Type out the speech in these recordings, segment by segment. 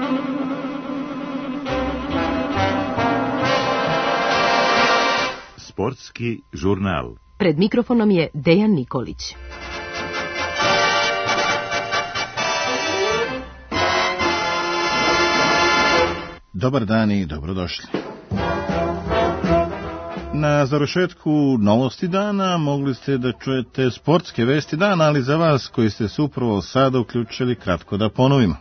Sportski žurnal. Pred mikrofonom je Dejan Nikolić. Dobar dan i dobrodošli. Na završetku novosti dana mogli ste da čujete sportske vesti dana, ali za vas koji ste se upravo sada uključili, kratko da ponovimo.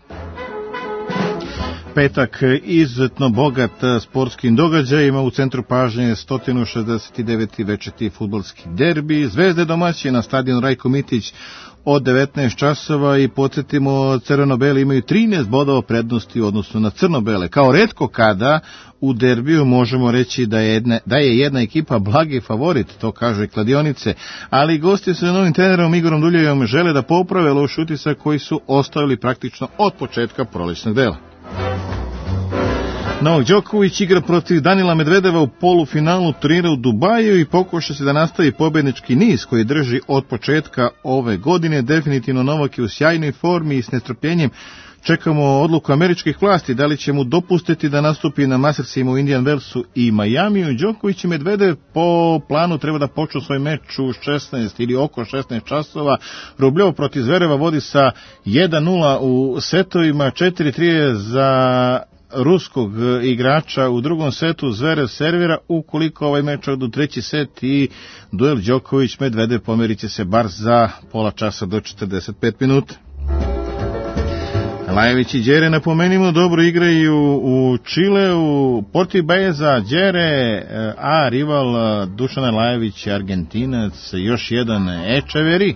Petak izuzetno bogat sportskim događajima, u centru pažnje 169. večiti fudbalski derbi, Zvezde domaći na stadionu Rajko Mitić od 19 časova i podsjetimo, crveno-beli imaju 13 bodova prednosti u odnosu na crno-bele. Kao retko kada u derbiju možemo reći da je jedna ekipa blagi favorit, to kažu i kladionice, ali gosti sa novim trenerom Igorom Duljevim žele da poprave loš utisak koji su ostavili praktično od početka prolećnog dela. Novak Đoković igra protiv Danila Medvedeva u polufinalu turnira u Dubaju i pokuša se da nastavi pobednički niz koji drži od početka ove godine. Definitivno Novak je u sjajnoj formi i s nestrpljenjem čekamo odluku američkih vlasti da li će mu dopustiti da nastupi na Mastersima u Indian Wellsu i Majamiju. Đoković i Medvedev po planu treba da počnu svoj meč u 16 ili oko 16 časova. Rubljov protiv Zvereva vodi sa 1-0 u setovima, 4-3 za ruskog igrača u drugom setu. Zverev servira, ukoliko ovaj meč od u treći set i duel Đoković-Medvedev pomerit će se bar za pola časa do 45 minuta. Lajević i Đere, napomenimo, dobro igraju u Čileu. Portibeza, Đere, a rival Dušana Lajević, Argentinac, još jedan Ečeveri.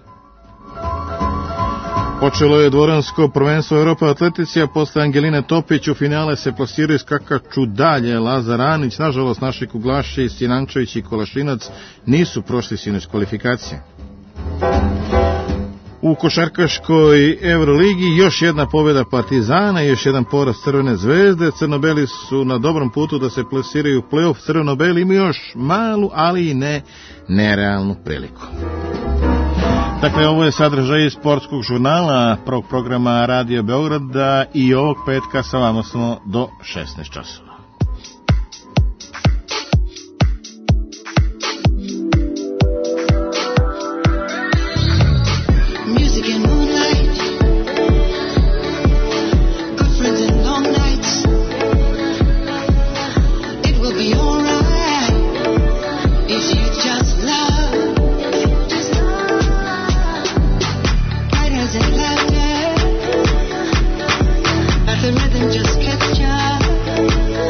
Počelo je dvoransko prvenstvo Evropa atletici, a posle Angeline Topić u finale se plasiraju skakaču dalje Lazar Anić. Nažalost, naši kuglaši Sinančević i Kolašinac nisu prošli sinoć kvalifikacije. U košarkaškoj Euroligi još jedna pobjeda Partizana i još jedan poraz Crvene zvezde. Crnobeli su na dobrom putu da se plasiraju u play-off. Crvenobeli imaju još malu, ali i nerealnu priliku. Dakle, ovo je sadržaj sportskog žurnala prvog programa Radio Beograda i ovog petka sa vama smo do 16 časova. Just catch up.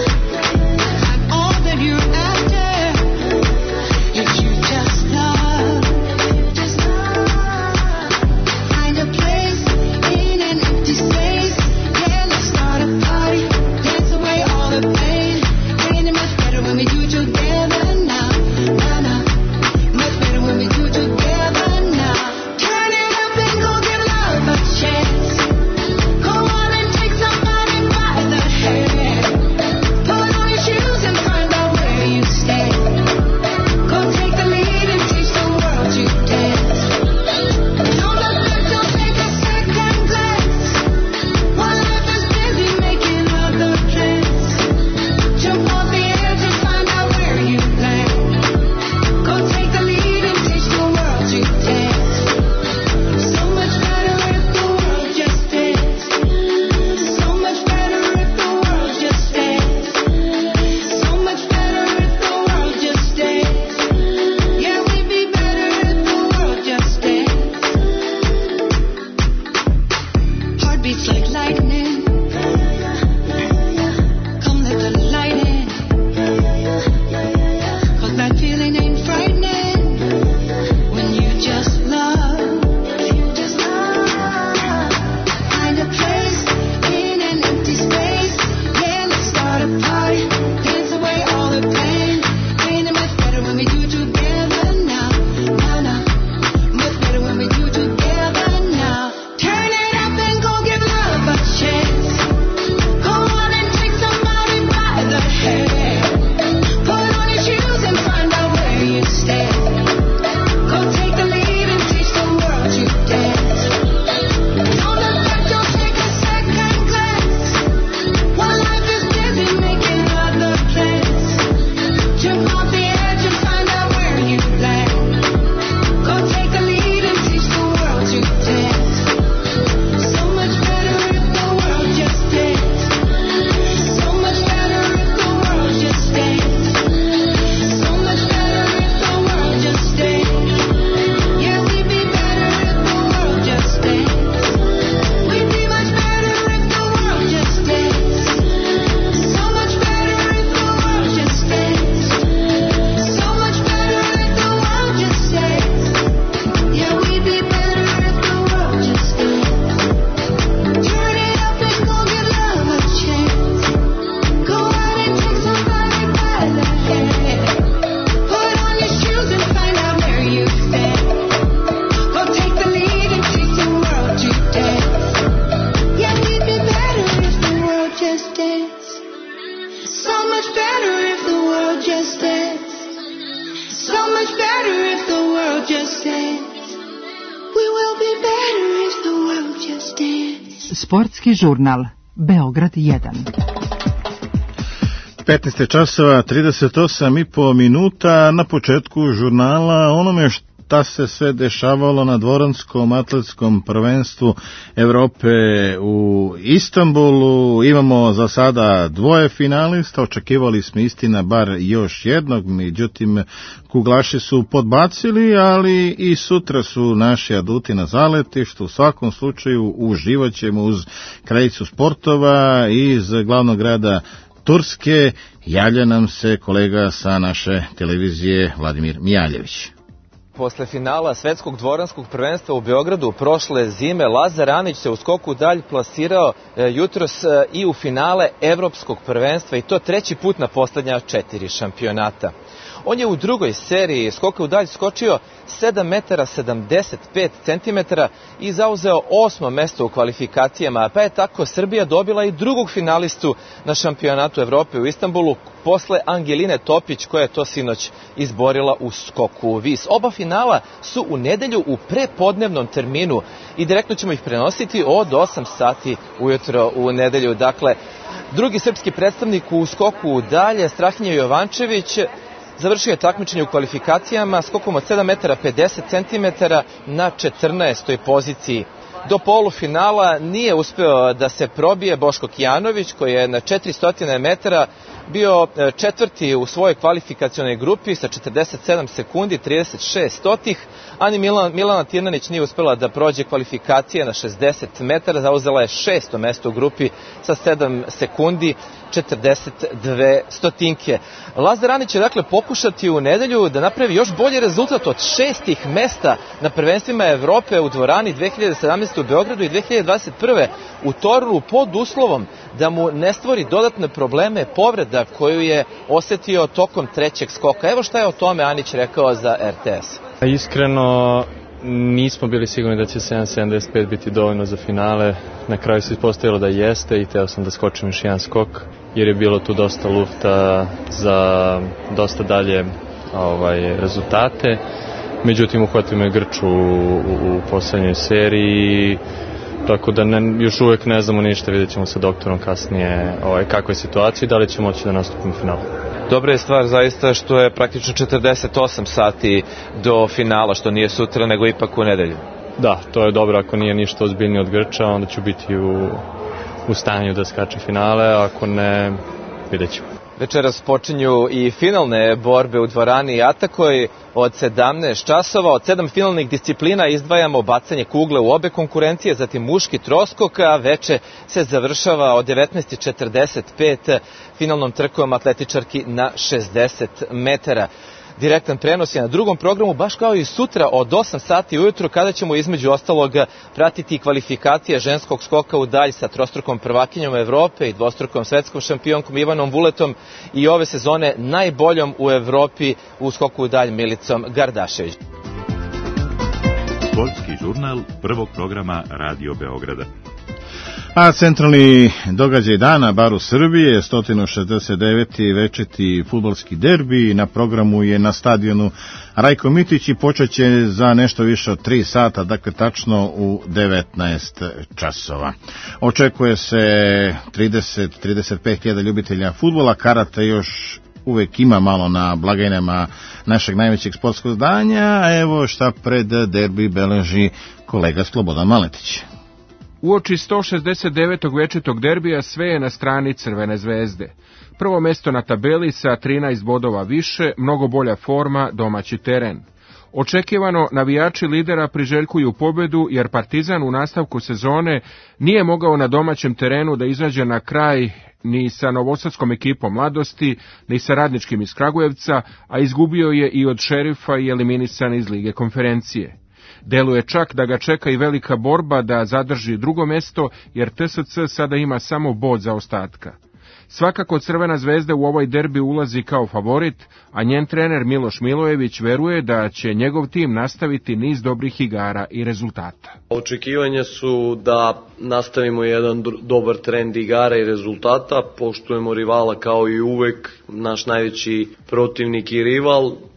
Share Sportski žurnal Beograd 1. 15 časova 38,5 minuta. Na početku žurnala onome šta se sve dešavalo na dvoranskom atletskom prvenstvu Evrope u Istanbulu. Imamo za sada dvoje finalista, očekivali smo istina bar još jednog, međutim kuglaši su podbacili, ali i sutra su naši aduti na zaletištu. U svakom slučaju uživat ćemo uz kraljicu sportova iz glavnog grada Turske. Javlja nam se kolega sa naše televizije Vladimir Mijaljević. Posle finala svetskog dvoranskog prvenstva u Beogradu prošle zime, Lazar Anić se u skoku dalj plasirao jutros i u finale evropskog prvenstva, i to treći put na poslednja 4 šampionata. On je u drugoj seriji skoka u dalj skočio 7 metara 75 centimetara i zauzeo 8. mesto u kvalifikacijama, pa je tako Srbija dobila i drugog finalistu na šampionatu Evrope u Istanbulu posle Angeline Topić, koja je to sinoć izborila u skoku u vis. Oba finala su u nedelju u prepodnevnom terminu i direktno ćemo ih prenositi od 8 sati ujutro u nedelju. Dakle, drugi srpski predstavnik u skoku u dalje, Strahinja Jovančević, završio je takmičenje u kvalifikacijama skokom od 7 metara 50 centimetara na 14. poziciji. Do polufinala nije uspeo da se probije Boško Kijanović, koji je na 400 metara bio četvrti u svojoj kvalifikacionoj grupi sa 47 sekundi 36 stotih, ani Milana Tirnanić nije uspela da prođe kvalifikacije na 60 metara, zauzela je 6. mesto u grupi sa 7 sekundi 42 stotinke. Lazar Anić će dakle pokušati u nedelju da napravi još bolji rezultat od 6. mesta na prvenstvima Evrope u dvorani 2017. u Beogradu i 2021. u Torunu, pod uslovom da mu ne stvori dodatne probleme povreda koju je osetio tokom trećeg skoka. Evo šta je o tome Anić rekao za RTS. Iskreno, nismo bili sigurni da će 7.75 biti dovoljno za finale. Na kraju se ispostavilo da jeste i teo sam da skočim još jedan skok, jer je bilo tu dosta lufta za dosta dalje rezultate. Međutim, uhvatio me grč u poslednjoj seriji, tako da još uvek ne znamo ništa, vidjet ćemo sa doktorom kasnije kakva je situacija i da li će moći da nastupimo u finalu. Dobra je stvar zaista što je praktično 48 sati do finala, što nije sutra nego ipak u nedelju. Da, to je dobro, ako nije ništa ozbiljnije od grča, onda ću biti u stanju da skačem finale, ako ne, vidjet ćemo. Večeras počinju i finalne borbe u dvorani Atakoj od 17 časova. Od 7 finalnih disciplina izdvajamo bacanje kugle u obe konkurencije, zatim muški troskok, a veče se završava od 19.45 finalnom trkom atletičarki na 60 metara. Direktan prenos je na drugom programu, baš kao i sutra od 8 sati ujutro, kada ćemo između ostalog pratiti kvalifikacije ženskog skoka u dalj sa trostrukom prvakinjom Evrope i dvostrukom svetskom šampionkom Ivanom Vuletom i ove sezone najboljom u Evropi u skoku u dalj Milicom Gardašević. Sportski žurnal prvog programa Radio Beograda. A centralni događaj dana, bar u Srbiji, je 169. večiti fudbalski derbi. Na programu je na stadionu Rajko Mitić i počeće za nešto više od 3 sata, dakle tačno u 19 časova. Očekuje se 30-35 ljubitelja fudbala, karata još uvek ima malo na blagajnama našeg najvećeg sportskog zdanja, a evo šta pred derbi beleži kolega Slobodan Maletić. Uoči 169. večitog derbija sve je na strani Crvene zvezde. Prvo mesto na tabeli sa 13 bodova više, mnogo bolja forma, domaći teren. Očekivano, navijači lidera priželjkuju pobedu, jer Partizan u nastavku sezone nije mogao na domaćem terenu da izađe na kraj ni sa novosadskom ekipom Mladosti, ni sa Radničkim iz Kragujevca, a izgubio je i od Šerifa i eliminisan iz Lige konferencije. Deluje čak da ga čeka i velika borba da zadrži drugo mesto, jer TSC sada ima samo bod zaostatka. Svakako Crvena zvezda u ovoj derbi ulazi kao favorit, a njen trener Miloš Milojević veruje da će njegov tim nastaviti niz dobrih igara i rezultata. Očekivanja su da nastavimo jedan dobar trend igara i rezultata, poštujemo rivala kao i uvek, naš najveći protivnik i rival,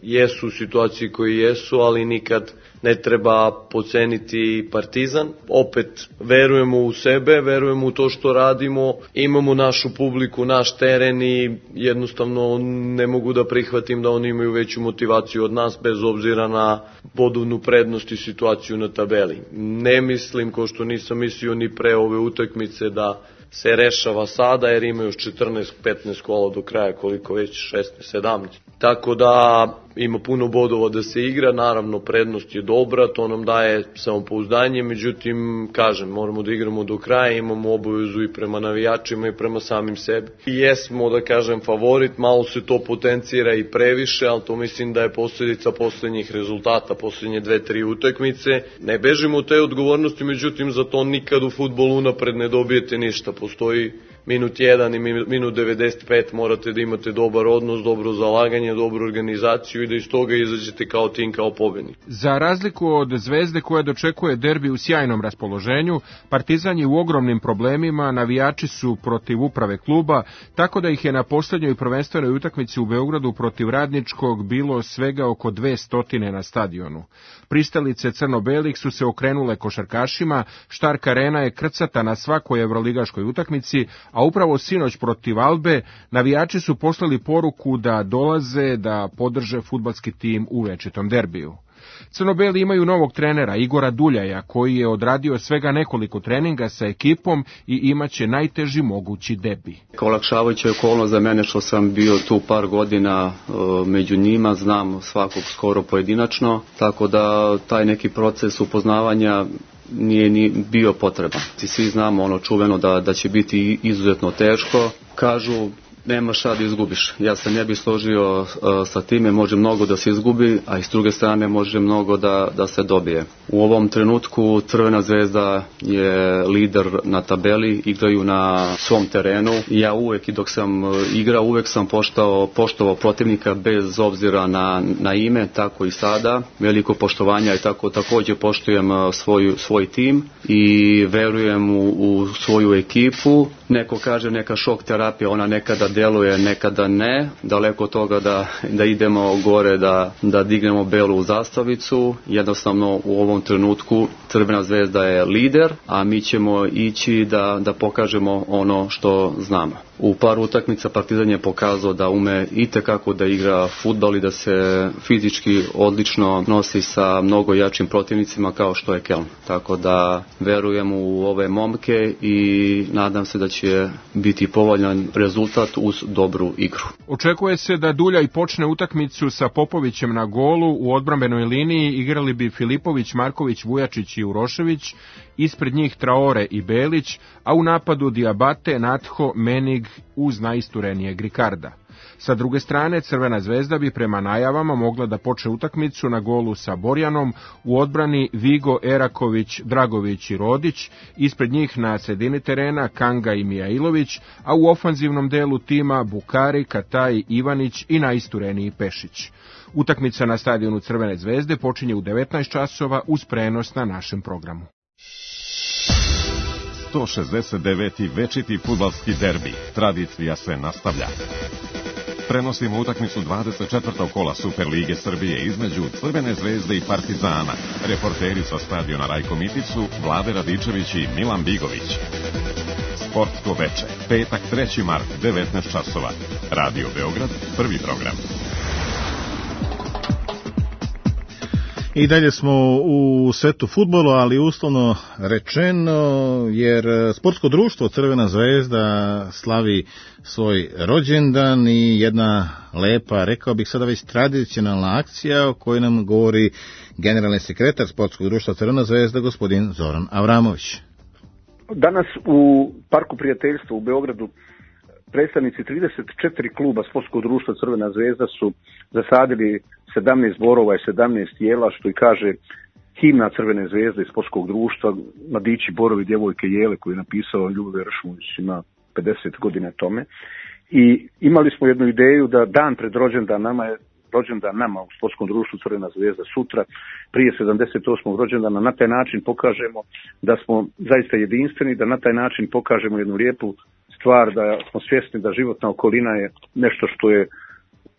jesu u situaciji koji jesu, ali nikad ne treba podceniti Partizan. Opet verujemo u sebe, verujemo u to što radimo, imamo našu publiku, naš teren i jednostavno ne mogu da prihvatim da oni imaju veću motivaciju od nas bez obzira na bodovnu prednost i situaciju na tabeli. Ne mislim, ko što nisam mislio ni pre ove utakmice, da se rešava sada jer imaju još 14-15 kola do kraja, koliko već 16-17. Tako da ima puno bodova da se igra, naravno prednost je dobra, to nam daje samopouzdanje, međutim, kažem, moramo da igramo do kraja, imamo obavezu i prema navijačima i prema samim sebi. I jesmo, da kažem, favorit, malo se to potencira i previše, ali to mislim da je posljedica poslednjih rezultata, poslednje 2-3 utakmice. Ne bežimo od te odgovornosti, međutim, za to nikad u fudbalu unapred ne dobijete ništa. Postoji minut 1 i minut 95, morate da imate dobar odnos, dobro zalaganje, dobru organizaciju i da iz toga izađete kao tim, kao pobednik. Za razliku od Zvezde koja dočekuje derbi u sjajnom raspoloženju, Partizan je u ogromnim problemima, navijači su protiv uprave kluba, tako da ih je na posljednjoj prvenstvenoj utakmici u Beogradu protiv Radničkog bilo svega oko 200 na stadionu. Pristalice crno-belih su se okrenule košarkašima, Štark Arena je krcata na svakoj evroligaškoj utakmici, a upravo sinoć protiv Albe navijači su poslali poruku da dolaze da podrže fudbalski tim u večitom derbiju. Crno-beli imaju novog trenera Igora Duljaja, koji je odradio svega nekoliko treninga sa ekipom i imaće najteži mogući debi. Kao olakšavajuća okolnost za mene što sam bio tu par godina među njima, znam svakog skoro pojedinačno, tako da taj neki proces upoznavanja nije ni bio potreban. Svi znamo ono čuveno da će biti izuzetno teško. Kažu, nema šta da izgubiš. Ja se ne bih složio sa time, može mnogo da se izgubi, a i s druge strane može mnogo da se dobije. U ovom trenutku Crvena zvezda je lider na tabeli, igraju na svom terenu. Ja uvek, i dok sam igrao, uvek sam poštovao protivnika bez obzira na ime, tako i sada. Veliko poštovanja i također poštujem svoj tim i verujem u svoju ekipu. Neko kaže neka šok terapija, ona nekada deluje, nekada ne. Daleko od toga da idemo gore, da dignemo belu zastavicu. Jednostavno u ovom trenutku Crvena zvezda je lider, a mi ćemo ići da pokažemo ono što znamo. U par utakmica Partizan je pokazao da ume itekako da igra fudbal i da se fizički odlično nosi sa mnogo jačim protivnicima kao što je Keln. Tako da verujem u ove momke i nadam se da će biti povoljan rezultat uz dobru igru. Očekuje se da Duljaj počne utakmicu sa Popovićem na golu, u odbrambenoj liniji igrali bi Filipović, Marković, Vujačić i Urošević, ispred njih Traore i Belić, a u napadu Diabate, Natho, Menig uz najisturenijeg Ricarda. Sa druge strane, Crvena zvezda bi prema najavama mogla da počne utakmicu na golu sa Borjanom, u odbrani Vigo, Eraković, Dragović i Rodić, ispred njih na sredini terena Kanga i Mijailović, a u ofanzivnom delu tima Bukari, Kataj, Ivanić i najistureniji Pešić. Utakmica na stadionu Crvene zvezde počinje u 19 časova uz prenos na našem programu. 169. večiti fudbalski derbi. Tradicija se nastavlja. Prenosimo utakmicu 24. kola Superlige Srbije između Crvene zvezde i Partizana. Reporteri sa stadiona Rajko Miticu, Vlade Radičević i Milan Bigović. Sportsko veče, petak 3. mart, 19 časova. Radio Beograd, prvi program. I dalje smo u svetu fudbalu, ali uslovno rečeno, jer sportsko društvo Crvena zvezda slavi svoj rođendan i jedna lepa, rekao bih sada već tradicionalna akcija o kojoj nam govori generalni sekretar sportskog društva Crvena zvezda, gospodin Zoran Avramović. Danas u Parku prijateljstva u Beogradu predstavnici 34 kluba sportskog društva Crvena zvezda su zasadili 17 borova i 17 jela, što i kaže himna Crvene zvezde i sportskog društva, mladići, borovi, djevojke, jele, koju je napisao Ljube Ršmović, ima 50 godina tome. I imali smo jednu ideju da dan pred rođendan nama u sportskom društvu Crvena zvezda sutra, prije 78. rođendana, na taj način pokažemo da smo zaista jedinstveni, da na taj način pokažemo jednu lijepu stvar, da smo svjesni da životna okolina je nešto što je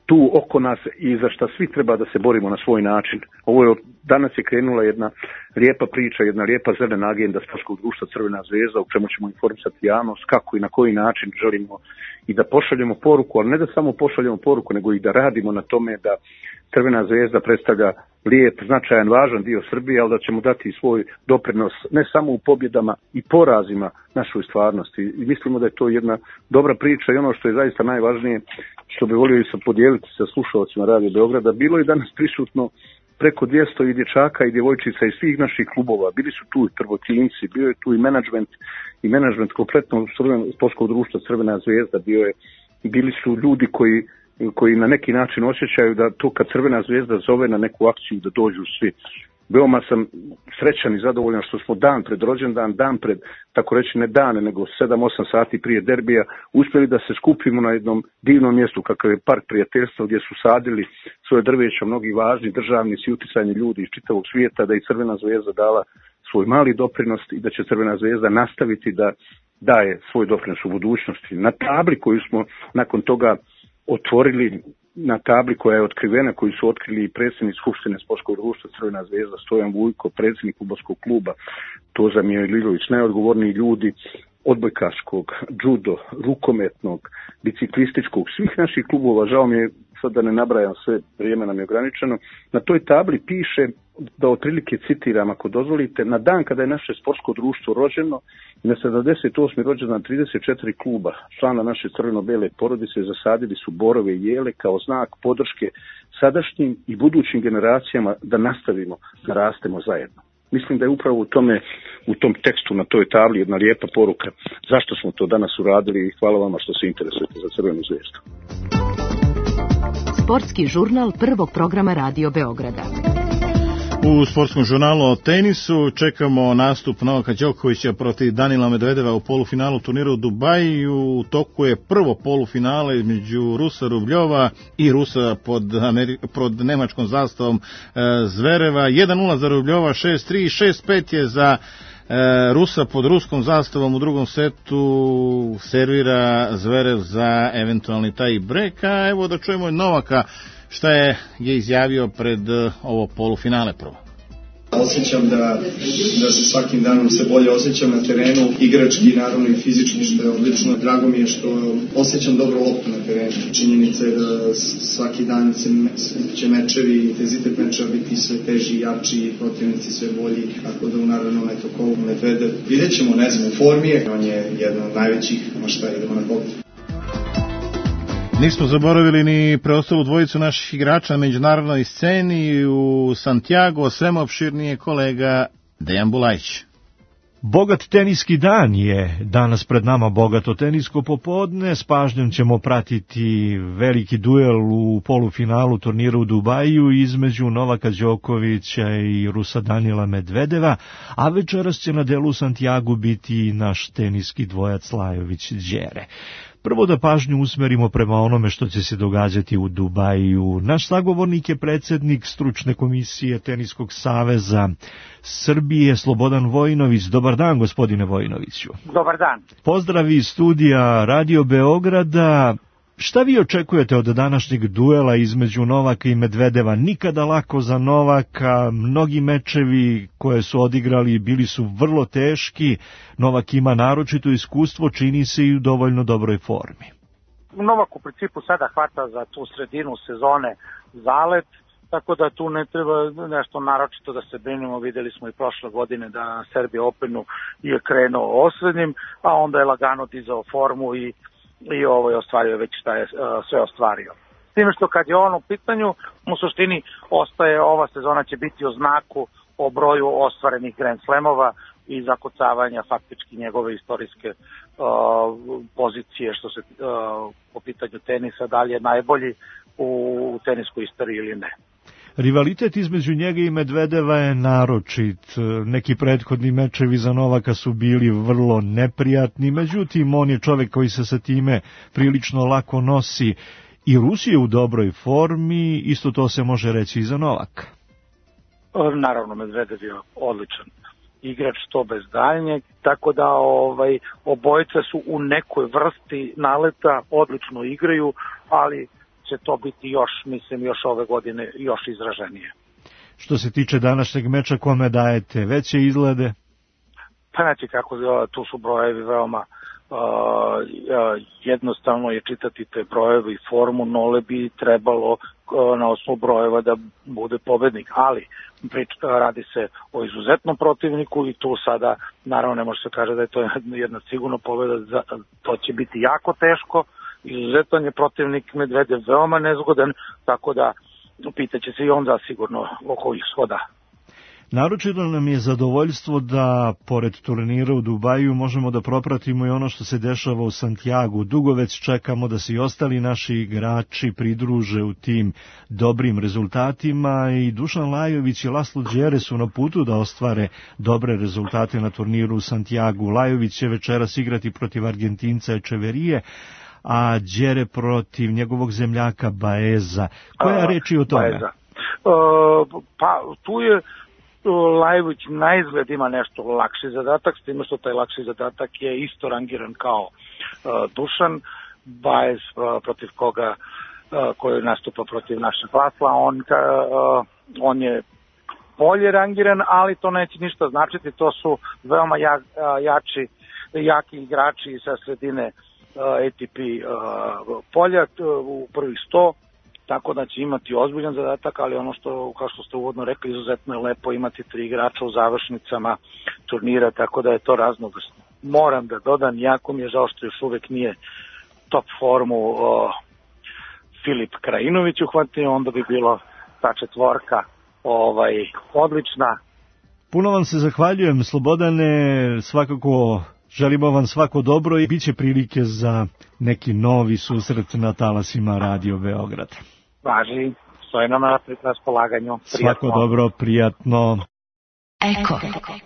tu oko nas i za šta svi treba da se borimo na svoj način. Danas je krenula jedna lijepa priča, jedna lijepa zelena agenda Sportskog društva Crvena zvezda, u čemu ćemo informisati javnost kako i na koji način želimo i da pošaljemo poruku, ali ne da samo pošaljemo poruku, nego i da radimo na tome da Crvena zvezda predstavlja lijep, značajan, važan dio Srbije, ali da ćemo dati svoj doprinos ne samo u pobjedama i porazima našoj stvarnosti. I mislimo da je to jedna dobra priča i ono što je zaista najvažnije, što bi volio i podijeliti sa slušalcima Radio Beograda, bilo je danas prisutno preko 200 i dječaka i djevojčica iz svih naših klubova. Bili su tu i prvotimci, bio je tu i menadžment kompletno Sportskog društva Crvena zvezda, bili su ljudi koji na neki način osjećaju da to kad Crvena zvezda zove na neku akciju da dođu svi. Veoma sam srećan i zadovoljan što smo dan pred rođendan, dan pred, tako reći ne dane, nego 7-8 sati prije derbija, uspjeli da se skupimo na jednom divnom mjestu kakav je Park prijateljstva, gdje su sadili svoje drveća mnogi važni državnici i uticajni ljudi iz čitavog svijeta, da i Crvena zvezda dala svoj mali doprinos i da će Crvena zvezda nastaviti da daje svoj doprinos u budućnosti. Na tabli koju smo nakon toga otvorili, na tabli koja je otkrivena, koju su otkrili i predsjednik Skupštine Sportskog društva Crvena zvezda Stojan Vujko, predsjednik fudbalskog kluba Tozamir Ililović, najodgovorniji ljudi odbojkaškog, judo, rukometnog, biciklističkog, svih naših klubova, žao mi je sad da ne nabrajam sve, vrijeme nam je ograničeno, na toj tabli piše, da otprilike citiram ako dozvolite, na dan kada je naše sportsko društvo rođeno, na 78. rođendan 34 kluba člana naše crveno-bele porodice zasadili su borove i jele kao znak podrške sadašnjim i budućim generacijama da nastavimo da rastemo zajedno. Mislim da je upravo u tom tekstu na toj tabli jedna lijepa poruka zašto smo to danas uradili i hvala vama što se interesujete za Crvenu zvezdu. Sportski žurnal prvog programa Radio Beograda. U sportskom žurnalu o tenisu čekamo nastup Novaka Đokovića protiv Danila Medvedeva u polufinalu turnira u Dubaju. U toku je prvo polufinale između Rusa Rubljova i Rusa pod nemačkom zastavom Zvereva. 1-0 za Rubljova, 6-3, 6-5 je za Rusa pod ruskom zastavom. U drugom setu servira Zverev za eventualni taj break. A evo da čujemo Novaka šta je izjavio pred ovo polufinale prvo. Osjećam da se svakim danom se bolje osjećam na terenu, igrački, naravno i fizički, što je odlično. Drago mi je što osjećam dobro loptu na terenu. Činjenica je da svaki dan će mečevi, intenzitet mečeva biti sve teži, jači, protivnici sve bolji, tako da u naravnom kolu Medvedev vidjet ćemo, ne znam, u formi je. On je jedan od najvećih, šta idemo na kopu. Nismo zaboravili ni preostalu dvojicu naših igrača na međunarodnoj sceni u Santiago, svema opširnije kolega Dejan Bulajić. Bogat teniski dan je danas pred nama, bogato tenisko popodne. S pažnjom ćemo pratiti veliki duel u polufinalu turnira u Dubaju između Novaka Đokovića i Rusa Danila Medvedeva, a večeras će na delu u Santiagu biti naš teniski dvojac Lajović-Đere. Prvo da pažnju usmerimo prema onome što će se događati u Dubaju. Naš sagovornik je predsjednik stručne komisije Teniskog saveza Srbije, Slobodan Vojinović. Dobar dan, gospodine Vojinoviću. Dobar dan. Pozdrav iz studija Radio Beograda. Šta vi očekujete od današnjeg duela između Novaka i Medvedeva? Nikada lako za Novaka, mnogi mečevi koje su odigrali bili su vrlo teški. Novak ima naročito iskustvo, čini se i u dovoljno dobroj formi. Novak u principu sada hvata za tu sredinu sezone zalet, tako da tu ne treba nešto naročito da se brinemo. Vidjeli smo i prošle godine da na Serbia Openu je krenuo osrednjim, a onda je lagano dizao formu i ostvario već šta je sve ostvario. S time što kad je on u pitanju, u suštini ostaje, ova sezona će biti o znaku, o broju ostvarenih Grand Slamova i zakucavanja faktički njegove istorijske pozicije što se po pitanju tenisa, da li je najbolji u teniskoj istoriji ili ne. Rivalitet između njega i Medvedeva je naročit. Neki prethodni mečevi za Novaka su bili vrlo neprijatni, međutim on je čovjek koji se sa time prilično lako nosi. I Rus je u dobroj formi, isto to se može reći i za Novaka. Naravno, Medvedev je odličan igrač, to bez daljnjeg, tako da obojica su u nekoj vrsti naleta, odlično igraju, ali će to biti još, mislim, još ove godine još izraženije. Što se tiče današnjeg meča, kome dajete veće izglede? Pa znači kako, tu su brojevi veoma jednostavno je čitati te brojeve i formu, Nole bi trebalo na osnovu brojeva da bude pobednik, ali radi se o izuzetnom protivniku i tu sada naravno ne može se kaže da je to jedna sigurno pobeda, to će biti jako teško, izuzetan je protivnik, Medvedev veoma nezgodan, tako da pitaće se i on zasigurno oko ishoda. Naročito nam je zadovoljstvo da, pored turnira u Dubaju, možemo da propratimo i ono što se dešava u Santiagu. Dugo već čekamo da se i ostali naši igrači pridruže u tim dobrim rezultatima i Dušan Lajović i Laslo Đere su na putu da ostvare dobre rezultate na turniru u Santiagu. Lajović će večeras igrati protiv Argentinca Echeverije, a Đere protiv njegovog zemljaka Baeza. Koja reči o tome? Pa tu je Lajović na izgled ima nešto lakši zadatak, s time što taj lakši zadatak je isto rangiran kao Dušan. Baez protiv koga koji nastupa protiv našeg Lasla, on je bolje rangiran, ali to neće ništa značiti, to su veoma jaki igrači sa sredine ATP polja u prvih 100, tako da će imati ozbiljan zadatak, ali ono što, kao što ste uvodno rekli, izuzetno je lepo imati 3 igrača u završnicama turnira, tako da je to raznovrsno. Moram da dodam, jako mi je žao što još uvek nije top formu Filip Krajinović uhvatio, onda bi bilo ta četvorka odlična. Puno vam se zahvaljujem, Slobodane, svakako želimo vam svako dobro i bit će prilike za neki novi susret na talasima Radio Beograd. Važi, stoji nam na raspolaganju. Svako dobro, prijatno. Eko.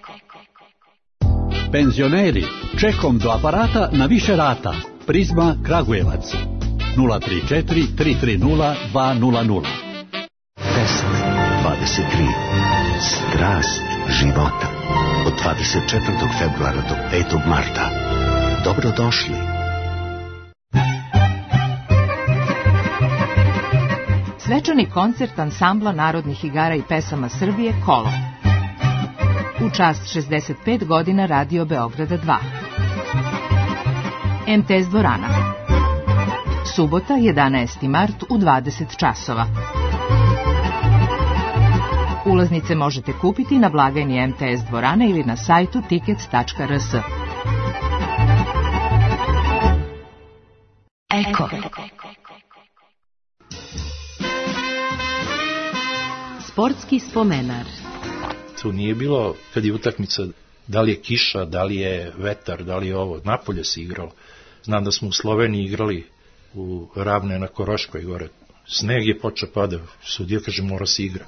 Penzioneri, čekom do aparata na više rata. Prizma Kragujevac. 034 330 200. Tesla 23. Strast života. Od 24. februara do 5. marta. Dobrodošli. Svečani koncert ansambla narodnih igara i pesama Srbije Kolo. U čast 65 godina Radio Beograda 2. MTS dvorana. Subota 11. mart u 20 časova. Ulaznice možete kupiti na blagajni MTS dvorane ili na sajtu tickets.rs. Eko. Sportski spomenar. Tu nije bilo, kad je utakmica, da li je kiša, da li je vetar, da li je ovo, napolje se igralo. Znam da smo u Sloveniji igrali u Ravne na Koroškoj gore. Sneg je počeo pada, sudija kaže mora se igra.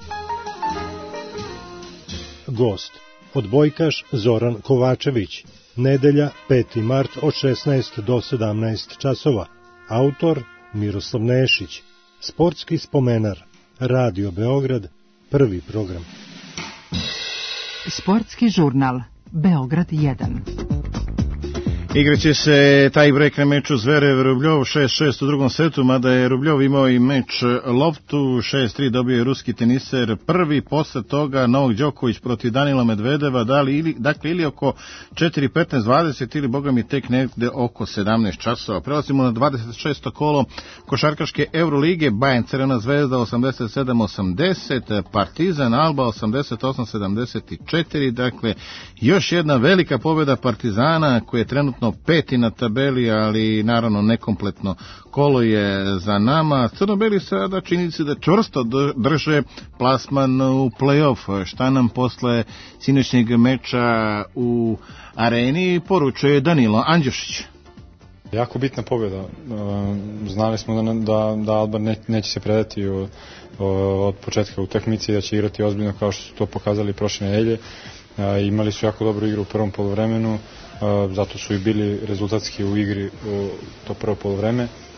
Gost, odbojkaš Zoran Kovačević, nedelja 5. mart od 16 do 17 časova. Autor Miroslav Nešić. Sportski spomenar. Radio Beograd, prvi program. Sportski žurnal Beograd 1. Igraće se taj break na meču Zverev-Rubljov 6-6 u drugom setu, mada je Rubljov imao i meč loptu, 6-3 dobio je ruski teniser prvi, posle toga Novak Đoković protiv Danila Medvedeva, dakle ili oko 4:15-20 ili boga mi tek negde oko 17 časova. Prelazimo na 26. kolo košarkaške Eurolige, Bayern Crvena zvezda 87-80, Partizan Alba 88-74, dakle još jedna velika pobjeda Partizana koji je trenutno 5. na tabeli, ali naravno nekompletno kolo je za nama. Crno-beli sada čini se da čvrsto drže plasman u play-off. Šta nam posle sinoćnjeg meča u Areni poručuje Danilo Andjušić? Jako bitna pobjeda. Znali smo da Alba neće se predati od početka utakmice, da će igrati ozbiljno kao što su to pokazali prošle nedelje. Imali su jako dobru igru u prvom poluvremenu, zato su i bili rezultatski u igri to prvo poluvreme.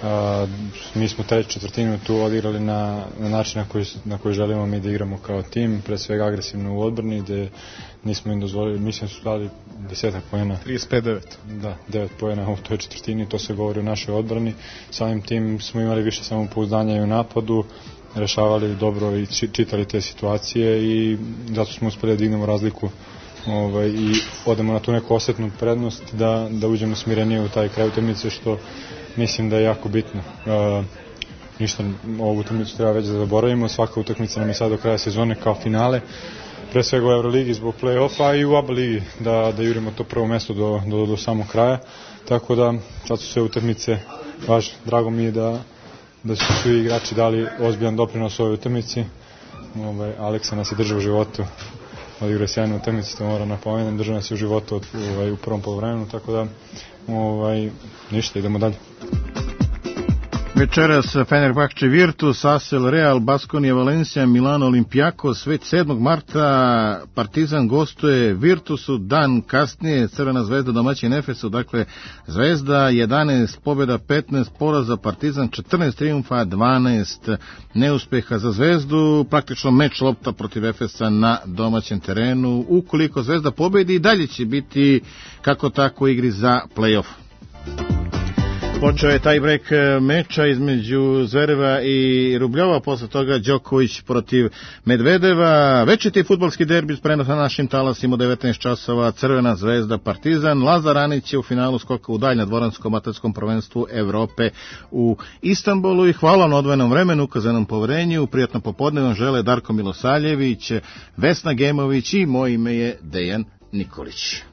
Mi smo treću četvrtinu tu odigrali na način na koji želimo mi da igramo kao tim, pre svega agresivno u odbrani, gde nismo im dozvolili, mislim su dali 10 poena. 35-9. Da, 9 poena u toj četvrtini, to se govori o našoj odbrani. Samim tim smo imali više samopouzdanja i u napadu, rešavali dobro i čitali te situacije i zato smo uspeli da dignemo razliku i odemo na tu neku osetnu prednost da uđemo smirenije u taj kraj utakmice, što mislim da je jako bitno. Ništa, ovu utakmicu treba već da zaboravimo, svaka utakmica nam je sad do kraja sezone kao finale, pre svega u Euroligi zbog play-offa i u ABA ligi da jurimo to prvo mesto do samog kraja, tako da sad su sve utakmice važne. Drago mi je da su svi igrači dali ozbiljan doprinos ovoj utakmici. Aleksa nas je držao u životu, odigrao je sjajnu utakmicu, to moram napomenem, držao nas je u životu u prvom poluvremenu, tako da ništa, idemo dalje. Večeras Fenerbahče Virtus, Asel Real, Baskonija Valencija, Milano Olimpijakos, već 7. marta Partizan gostuje Virtusu, dan kasnije Crvena zvezda domaćin Efesu, dakle Zvezda 11 pobjeda, 15 poraza, Partizan 14 triumfa, 12 neuspeha za Zvezdu, praktično meč lopta protiv Efesa na domaćem terenu. Ukoliko Zvezda pobedi, dalje će biti kako tako igri za play-off. Počeo je taj break meča između Zvereva i Rubljova, posle toga Đoković protiv Medvedeva. Večiti fudbalski derbi prenos na našim talasima u 19 časova, Crvena zvezda Partizan. Lazar Anić je u finalu skoka u dalj na dvoranskom atletskom prvenstvu Evrope u Istanbulu i hvala na odvojenom vremenu, ukazanom poverenju. Prijatno popodne vam žele Darko Milosavljević, Vesna Gemović i moje ime je Dejan Nikolić.